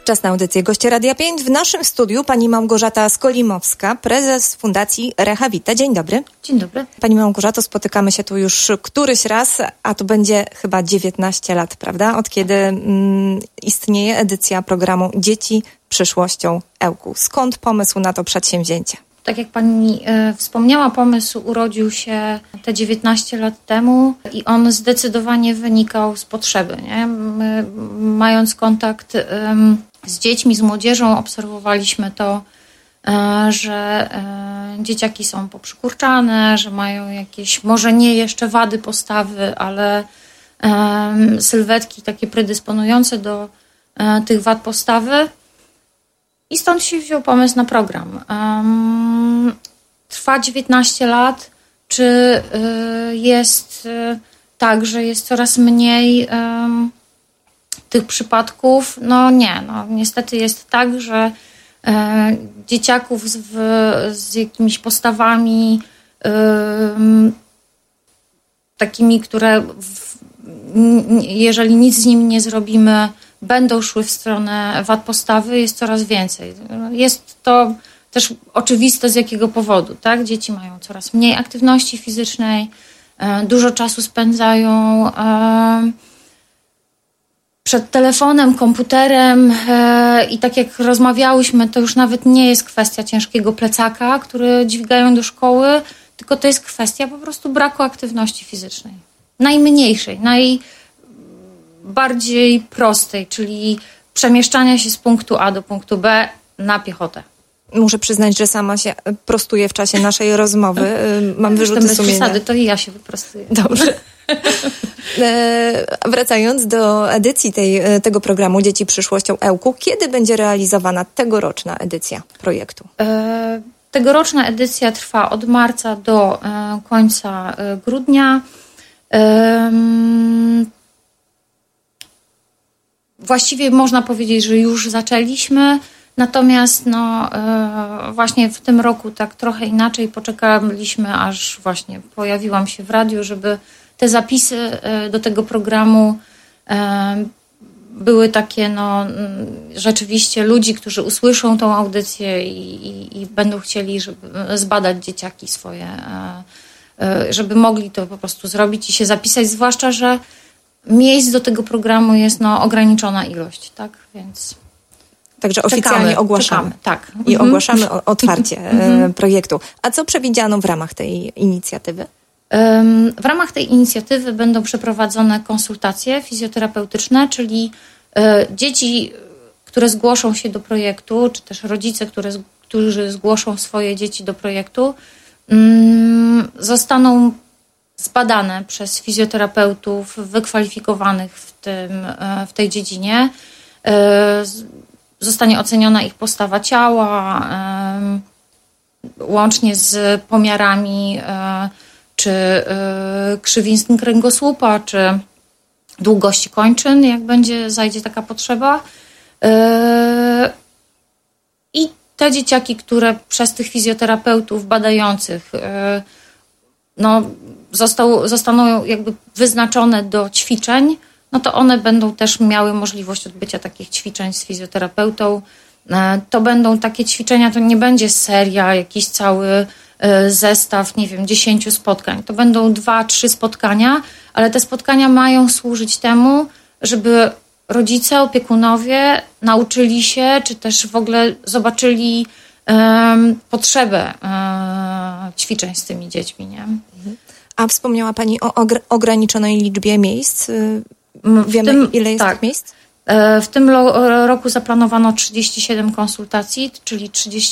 Czas na audycję. Goście Radia 5. W naszym studiu pani Małgorzata Skolimowska, prezes Fundacji Rehavita. Dzień dobry. Dzień dobry. Pani Małgorzato, spotykamy się tu już któryś raz, a to będzie chyba 19 lat, prawda? Od kiedy istnieje edycja programu Dzieci przyszłością ŁKU. Skąd pomysł na to przedsięwzięcie? Tak jak pani wspomniała, pomysł urodził się te 19 lat temu i on zdecydowanie wynikał z potrzeby. Nie? My, mając kontakt z dziećmi, z młodzieżą, obserwowaliśmy to, że dzieciaki są poprzykurczane, że mają jakieś, może nie jeszcze wady postawy, ale sylwetki takie predysponujące do tych wad postawy. I stąd się wziął pomysł na program. Trwa 19 lat. Czy jest tak, że jest coraz mniej tych przypadków? No nie. No, niestety jest tak, że dzieciaków z jakimiś postawami takimi, które jeżeli nic z nimi nie zrobimy, będą szły w stronę wad postawy, jest coraz więcej. Jest to też oczywiste z jakiego powodu, tak? Dzieci mają coraz mniej aktywności fizycznej, dużo czasu spędzają przed telefonem, komputerem i tak jak rozmawiałyśmy, to już nawet nie jest kwestia ciężkiego plecaka, który dźwigają do szkoły, tylko to jest kwestia po prostu braku aktywności fizycznej. Najmniejszej, najbardziej prostej, czyli przemieszczania się z punktu A do punktu B na piechotę. Muszę przyznać, że sama się prostuję w czasie naszej rozmowy. Mam wyrzuty bez sumienia. przesady, to i ja się wyprostuję. Dobrze. Wracając do edycji tego programu Dzieci przyszłością ŁKU, kiedy będzie realizowana tegoroczna edycja projektu? Tegoroczna edycja trwa od marca do końca grudnia. Właściwie można powiedzieć, że już zaczęliśmy, natomiast właśnie w tym roku tak trochę inaczej poczekaliśmy, aż właśnie pojawiłam się w radiu, żeby te zapisy do tego programu były takie rzeczywiście ludzi, którzy usłyszą tą audycję i będą chcieli zbadać dzieciaki swoje, żeby mogli to po prostu zrobić i się zapisać, zwłaszcza, że miejsc do tego programu jest ograniczona ilość, tak? Więc także oficjalnie ogłaszamy. Tak. I ogłaszamy otwarcie projektu. A co przewidziano w ramach tej inicjatywy? W ramach tej inicjatywy będą przeprowadzone konsultacje fizjoterapeutyczne, czyli dzieci, które zgłoszą się do projektu, czy też rodzice, którzy zgłoszą swoje dzieci do projektu, zostaną zbadane przez fizjoterapeutów wykwalifikowanych w tej dziedzinie. Zostanie oceniona ich postawa ciała, łącznie z pomiarami czy krzywiizn kręgosłupa, czy długości kończyn, jak zajdzie taka potrzeba. I te dzieciaki, które przez tych fizjoterapeutów badających zostaną jakby wyznaczone do ćwiczeń, to one będą też miały możliwość odbycia takich ćwiczeń z fizjoterapeutą. To będą takie ćwiczenia, to nie będzie seria, jakiś cały zestaw, 10 spotkań. To będą 2-3 spotkania, ale te spotkania mają służyć temu, żeby rodzice, opiekunowie nauczyli się, czy też w ogóle zobaczyli potrzebę ćwiczeń z tymi dziećmi. Nie? A wspomniała Pani o ograniczonej liczbie miejsc. Wiemy, ile jest tych miejsc? W tym roku zaplanowano 37 konsultacji, czyli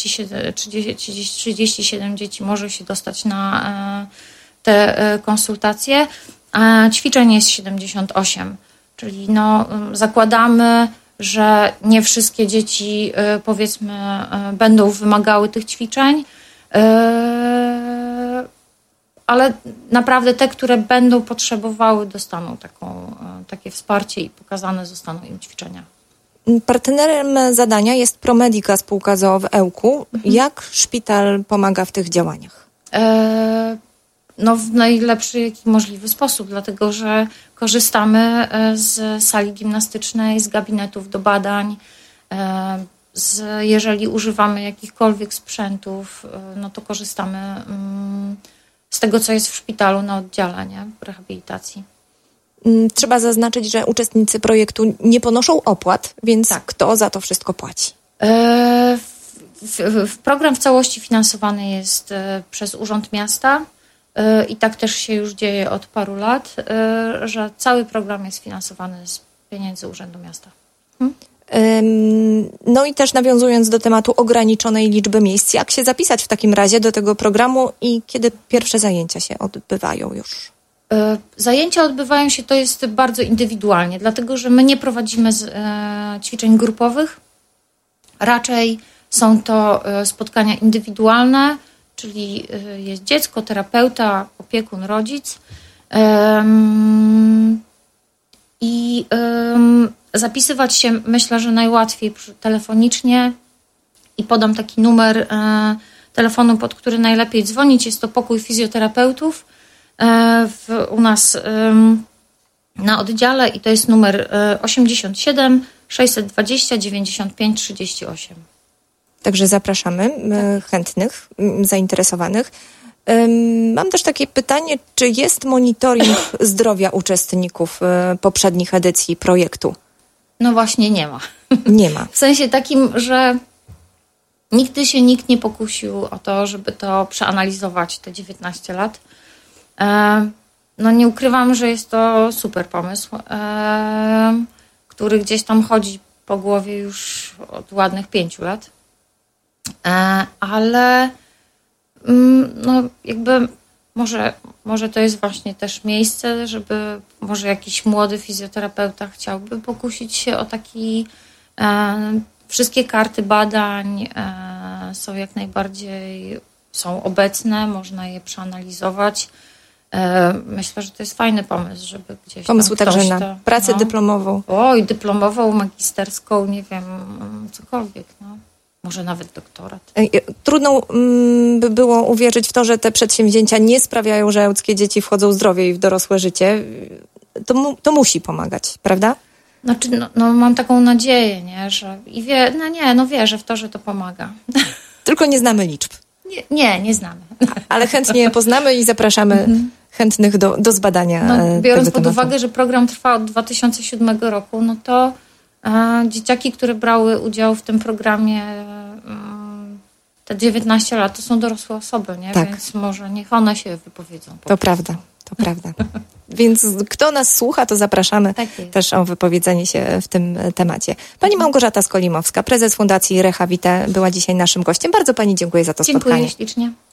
37 dzieci może się dostać na te konsultacje, a ćwiczeń jest 78, czyli zakładamy, że nie wszystkie dzieci, powiedzmy, będą wymagały tych ćwiczeń, ale naprawdę te, które będą potrzebowały, dostaną takie wsparcie i pokazane zostaną im ćwiczenia. Partnerem zadania jest ProMedica, spółka z o.o. w ŁKU. Jak szpital pomaga w tych działaniach? W najlepszy jaki możliwy sposób, dlatego że korzystamy z sali gimnastycznej, z gabinetów do badań, Jeżeli używamy jakichkolwiek sprzętów, no to korzystamy z tego, co jest w szpitalu na oddziale, nie? W rehabilitacji. Trzeba zaznaczyć, że uczestnicy projektu nie ponoszą opłat, więc kto za to wszystko płaci? Program w całości finansowany jest przez Urząd Miasta i tak też się już dzieje od paru lat, że cały program jest finansowany z pieniędzy Urzędu Miasta. No i też nawiązując do tematu ograniczonej liczby miejsc, jak się zapisać w takim razie do tego programu i kiedy pierwsze zajęcia się odbywają już? Zajęcia odbywają się, to jest bardzo indywidualnie, dlatego że my nie prowadzimy ćwiczeń grupowych, raczej są to spotkania indywidualne, czyli jest dziecko, terapeuta, opiekun, rodzic i zapisywać się myślę, że najłatwiej telefonicznie i podam taki numer telefonu, pod który najlepiej dzwonić. Jest to pokój fizjoterapeutów u nas na oddziale i to jest numer 87 620 95 38. Także zapraszamy chętnych, zainteresowanych. Mam też takie pytanie, czy jest monitoring zdrowia uczestników poprzednich edycji projektu? No właśnie nie ma. Nie ma. W sensie takim, że nigdy się nikt nie pokusił o to, żeby to przeanalizować te 19 lat. No nie ukrywam, że jest to super pomysł, który gdzieś tam chodzi po głowie już od ładnych 5 lat. Ale no jakby może to jest właśnie też miejsce, żeby może jakiś młody fizjoterapeuta chciałby pokusić się o taki, wszystkie karty badań są jak najbardziej, są obecne, można je przeanalizować. Myślę, że to jest fajny pomysł, żeby gdzieś pomysł tam także na pracę dyplomową. Oj, dyplomową, magisterską, nie wiem, cokolwiek, no. Może nawet doktorat. Trudno by było uwierzyć w to, że te przedsięwzięcia nie sprawiają, że ełckie dzieci wchodzą zdrowiej w dorosłe życie. To musi pomagać, prawda? Znaczy, no mam taką nadzieję, nie, że wierzę w to, że to pomaga. Tylko nie znamy liczb. Nie znamy. Ale chętnie je poznamy i zapraszamy chętnych do zbadania biorąc tego pod tematu. uwagę, że program trwa od 2007 roku, no to dzieciaki, które brały udział w tym programie te 19 lat, to są dorosłe osoby, nie? Tak. Więc może niech one się wypowiedzą. To prawda. Więc kto nas słucha, to zapraszamy też o wypowiedzenie się w tym temacie. Pani Małgorzata Skolimowska, prezes Fundacji Reha Vitae, była dzisiaj naszym gościem. Bardzo pani dziękuję za to spotkanie. Dziękuję ślicznie.